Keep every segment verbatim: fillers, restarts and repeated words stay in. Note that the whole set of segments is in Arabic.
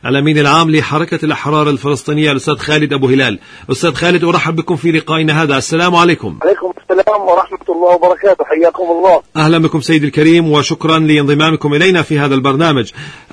الأمين العام لحركة الأحرار الفلسطينية الأستاذ خالد أبو هلال. أستاذ خالد، أرحب بكم في لقائنا هذا. السلام عليكم. عليكم السلام ورحمة الله وبركاته، حياكم الله. أهلا بكم سيدي الكريم، وشكرا لانضمامكم إلينا في هذا البرنامج.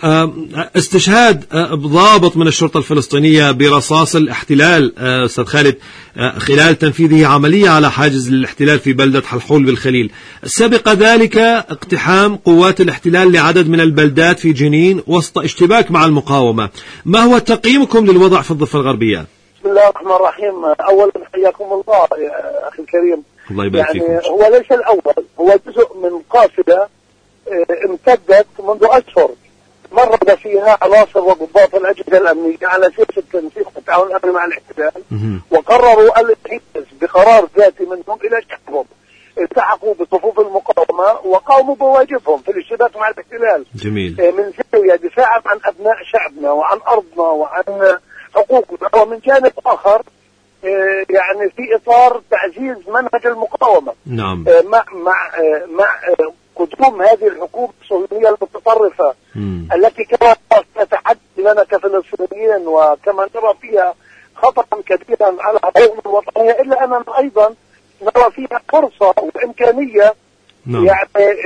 استشهاد ضابط من الشرطة الفلسطينية برصاص الاحتلال أستاذ خالد خلال تنفيذه عملية على حاجز الاحتلال في بلدة حلحول بالخليل. سبق ذلك اقتحام قوات الاحتلال لعدد من البلدات في جنين وسط اشتباك مع المقاومة. ما هو تقييمكم للوضع في الضفة الغربية؟ بسم الله الرحمن الرحيم. أولا حياكم الله يا أخي الكريم. الله يبارك يعني فيكم. هو ليس الأول، هو جزء من قافلة امتدت منذ أشهر مرد فيها عناصر وضباط الأجهزة الأمنية على سياسة التنسيق والتعاون الأمني مع الاحتلال، وقرروا الانحياز بقرار ذاتي منهم إلى شعبهم. التحقوا بصفوف المقاومة وقاموا بواجبهم في الاشتباك مع الاحتلال. جميل. من زاوية دفاعا عن أبناء شعبنا وعن أرضنا وعن حقوقنا، ومن جانب آخر يعني في إطار تعزيز منهج المقاومة. نعم. مع مع مع قدوم هذه الحكومة الصهيونية المتطرفة مم. التي كما تتحدث لنا كفلسطينيين وكما نرى فيها خطرا كبيرا على حقوقنا الوطنية، إلا أننا أيضا نرى فيها فرصة وإمكانية نعم. يعني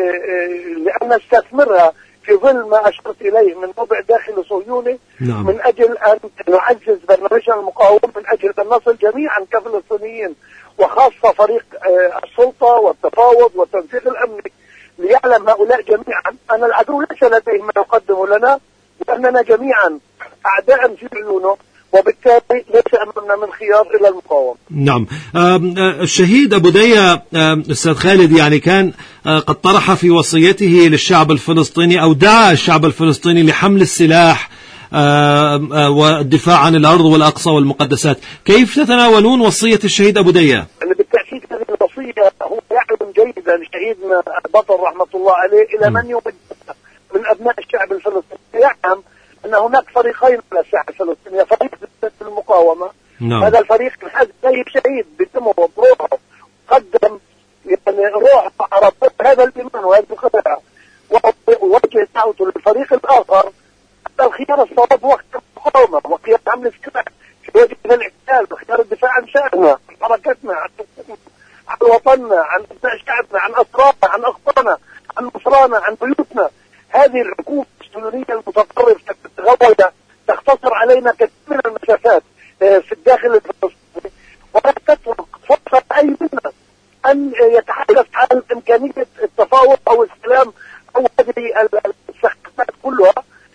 لأن نستثمرها في ظل ما أشرت إليه من وضع داخلي صهيوني. نعم. من أجل أن نعزز برنامجنا المقاوم، من أجل أن نصل جميعا كفلسطينيين وخاصة فريق السلطة والتفاوض والتنسيق الأمني ليعلم هؤلاء جميعا أن العدو ليس لديه ما يقدم لنا، وأننا جميعا أعداء في عيونه، وبالتالي ليس أمامنا من خيار إلى المقاومة. نعم. الشهيد أبو دية أستاذ خالد يعني كان قد طرح في وصيته للشعب الفلسطيني أو دعا الشعب الفلسطيني لحمل السلاح والدفاع عن الأرض والأقصى والمقدسات. كيف تتناولون وصية الشهيد أبو دية؟ بالتأكيد هذه الوصية هو يعلم جيدا شهيدنا البطل رحمة الله عليه إلى من يوجهها من أبناء الشعب الفلسطيني. يعلم أن هناك فريقين من الساحة الفلسطينية، فريق المقاومة. نعم. هذا الفريق هذا شهيد بدمه وبروحه قدم يعني روح ربط هذا الإيمان وهذه الخداع، ووجه دعوته للفريق الآخر. هذا الخيار الصواب وقت المقاومة وخيار حمل السلاح في وجه الاحتلال وخيار الدفاع عن شأننا، عن حركتنا، عن عن وطننا، عن أبناء شعبنا، عن أسرارنا، عن أخطارنا، عن مصرانا، عن بيوتنا. هذه الحكومة الصهيونية المتطرفة الغوية تختصر علينا كثير من المسافات في الداخل الفلسطيني، ولا تترك فرصة أي منا أن يتحدث عن إمكانية التفاوض أو السلام أو هذه السخافات كلها.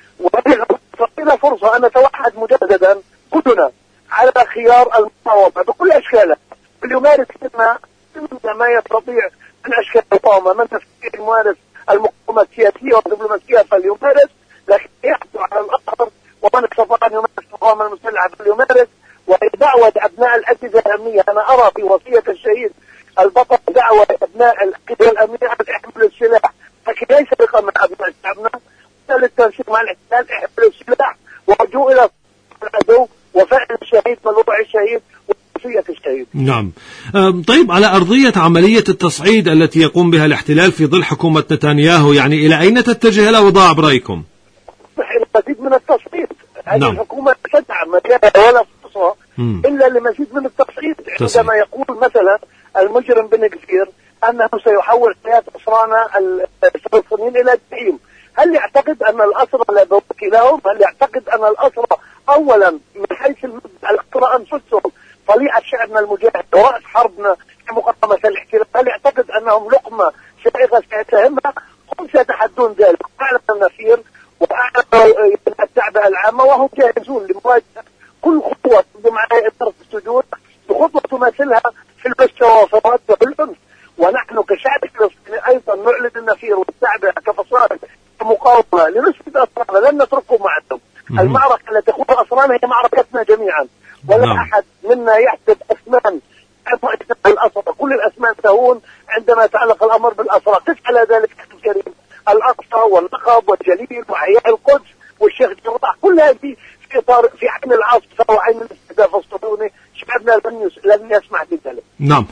وإلى فرصة أن نتوحد مجددا كلنا على خيار المقاومة بكل أشكالها، وليمارس منا ما يستطيع من أشكال المقاومة. من يستطيع يمارس المقاومة السياسية والدبلوماسية فليمارس، لكن يحصل على الآخر، ومن استطاع أن يمارس المقاومة المسلحة فليمارس. ودعوة أبناء الأجهزة الأمنية، أنا أرى في وصية الشهيد البطل دعوة أبناء الأجهزة الأمنية أن يحملوا السلاح، لكن ليس بقى من أبناء شعبنا للتنسيق مع الاحتلال. احملوا السلاح وارجعوا إلى العدو وفعل الشهيد ووضع الشهيد ووصية الشهيد. نعم. طيب، على أرضية عملية التصعيد التي يقوم بها الاحتلال في ظل حكومة نتنياهو، يعني إلى أين تتجه الأوضاع برأيكم؟ المزيد من التصعيد. هذه نعم. الحكومة تدعم مجالها ولا فرصة إلا لمزيد من التصعيد. عندما يقول مثلا المجرم بن كثير أنه سيحول حياة أسرانا الفلسطينيين إلى جحيم، هل يعتقد أن الأسرى لا بوكي لهم؟ هل يعتقد أن الأسرى أولا من حيث الأسرى أنفسهم طليعة شعبنا المجاهد ورأس حربنا في مقاومة الاحتلال، هل يعتقد أنهم لقمة سائغة سيتهمها؟ هم سيتحدون ذلك، أعلن النفير وأعلن التعبئة العامة وهم جاهزون لمواجهة كل خطوة مع إدارة السجون بخطوة تماثلها في المستوى والعنف. ونحن كشعب فلسطيني أيضا نعلن النفير والتعبئة كفصائل مقاومة لنثبت أسرارنا، لن نتركهم معهم. المعركة التي تخوض أسرارنا هي معركتنا جميعا، ولا نعم. أحد منا يحسب أثمان الأسرى، كل الأثمان تهون عندما يتعلق الأمر بالأسرى. قس على ذلك الكريم الأقصى والنقب والجليل وأحياء القدس والشيخ جراح، كل هذه في اطار في عين العاصفه وعين الاستهداف الصهيوني، شعبنا لن لن يسمح بذلك. نعم،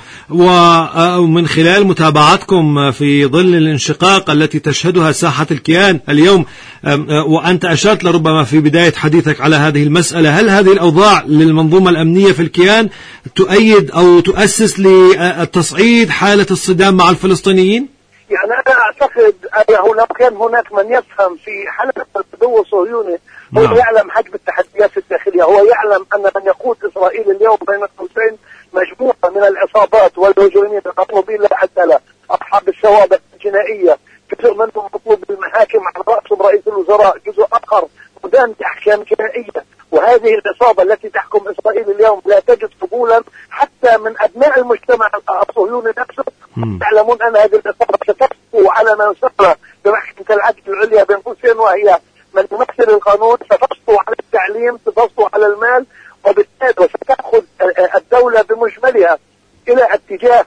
ومن خلال متابعتكم في ظل الانشقاق التي تشهدها ساحة الكيان اليوم، وأنت أشرت لربما في بداية حديثك على هذه المسألة، هل هذه الأوضاع للمنظومة الأمنية في الكيان تؤيد أو تؤسس لتصعيد حالة الصدام مع الفلسطينيين؟ يعني أنا أعتقد أنه لو كان هناك من يفهم في حالة العدو الصهيوني هو نعم. يعلم حجم التحديات الداخلية، هو يعلم أن من يقود إسرائيل اليوم بين قوسين مجموعة من العصابات والمجرمين المطلوبين لا حد له، أصحاب السوابق الجنائية، جزء منهم مطلوب بالمحاكم على رأسهم رئيس الوزراء، جزء آخر مدان بأحكام جنائية. وهذه العصابة التي تحكم إسرائيل اليوم لا تجد قبولا حتى من أبناء المجتمع الصهيوني نفسه. يعلمون أن هذه العصابة ستسقط على من سقط بمحكمة العدل العليا بين قوسين، وهي من يمثل القانون، ستسقط على التعليم، ستسقط على المال، وبالتالي ستأخذ الدولة بمجملها إلى اتجاه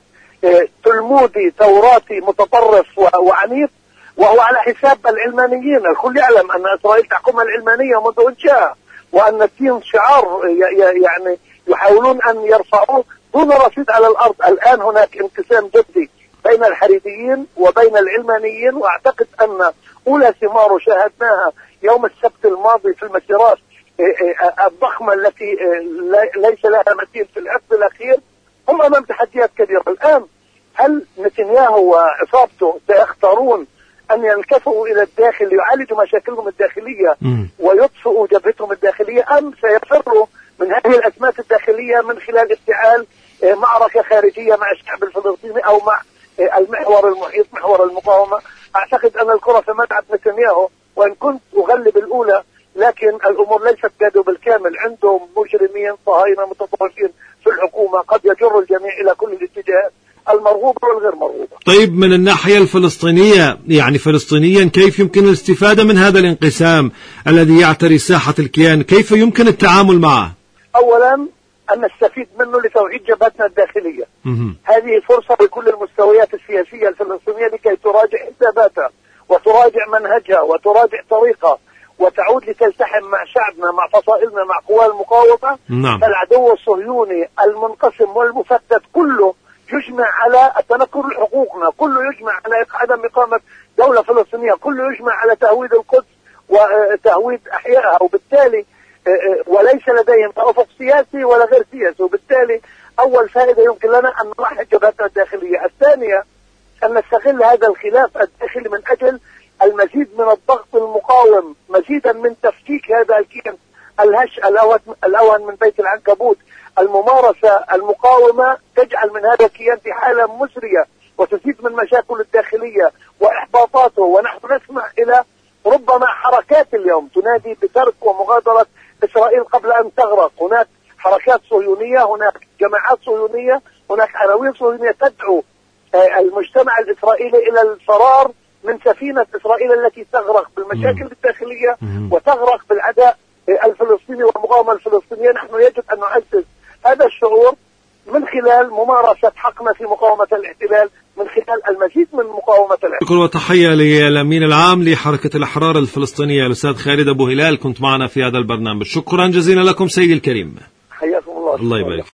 تلمودي ثوراتي متطرف وعنيف، وهو على حساب العلمانيين. الكل يعلم أن إسرائيل تحكمها العلمانية منذ إنشائها، وأن الدين شعار يعني يحاولون أن يرفعوه دون رصيد على الأرض. الآن هناك انقسام جدي بين الحريديين وبين العلمانيين، وأعتقد أن أولى ثمار شاهدناها يوم السبت الماضي في المسيرات الضخمة التي ليس لها مثيل في العقد الأخير. هم أمام تحديات كبيرة الآن. هل نتنياهو وعصابته سيختارون أن ينكفوا إلى الداخل ليعالجوا مشاكلهم الداخلية ويطفئوا جبهتهم الداخلية، أم سيفروا من هذه الأزمات الداخلية من خلال افتعال معركة خارجية مع الشعب الفلسطيني أو مع المحور المحيط محور المقاومة؟ أعتقد أن الكرة في ملعب نتنياهو، وإن كنت أغلب الأولى لكن الأمور ليست بيده بالكامل. عندهم مجرمين صهاينة متطرفين في الحكومة قد يجر الجميع إلى كل الاتجاهات المرغوبة والغير مرغوبة. طيب، من الناحية الفلسطينية يعني فلسطينيا كيف يمكن الاستفادة من هذا الانقسام الذي يعتري ساحة الكيان؟ كيف يمكن التعامل معه؟ أولا أن نستفيد منه لتوعيد جبهتنا الداخلية. هذه فرصة لكل المستويات السياسية الفلسطينية لكي تراجع حساباتها وتراجع منهجها وتراجع طريقها وتعود لتلتحم مع شعبنا، مع فصائلنا، مع قوى المقاومة. نعم. فالعدو الصهيوني المنقسم والمفتت كله يجمع على التنكر لحقوقنا، كله يجمع على عدم إقامة دولة فلسطينية، كله يجمع على تهويد القدس وتهويد أحيائها، وبالتالي وليس لديهم توافق سياسي ولا غير سياسي. وبالتالي أول فائدة يمكن لنا أن نوحد جبهتنا الداخلية. الثانية أن نستغل هذا الخلاف الداخلي من أجل المزيد من الضغط المقاوم، مزيدا من تفكيك هذا الكيان الهش الأون من بيت العنكبوت. الممارسة المقاومة تجعل من هذا الكيان في حالة مسرية وتزيد من مشاكل الداخلية وإحباطاته، ونحن نسمع إلى ربما حركات اليوم تنادي بترك ومغادرة إسرائيل قبل أن تغرق. هناك حركات صهيونية، هناك جماعات صهيونية، هناك عناوين صهيونية تدعو المجتمع الإسرائيلي إلى الفرار من سفينة إسرائيل التي تغرق بالمشاكل الداخلية وتغرق بالعداء الفلسطيني والمقاومة الفلسطينية. نحن يجب أن نعزز هذا الشعور من خلال ممارسة حقنا في مقاومة الاحتلال، من خلال المزيد من مقاومة الاحتلال. شكرا وتحية للأمين العام لحركة الأحرار الفلسطينية الأستاذ خالد أبو هلال، كنت معنا في هذا البرنامج. شكرا جزيلا لكم سيدي الكريم. حياكم الله. الله يبارك.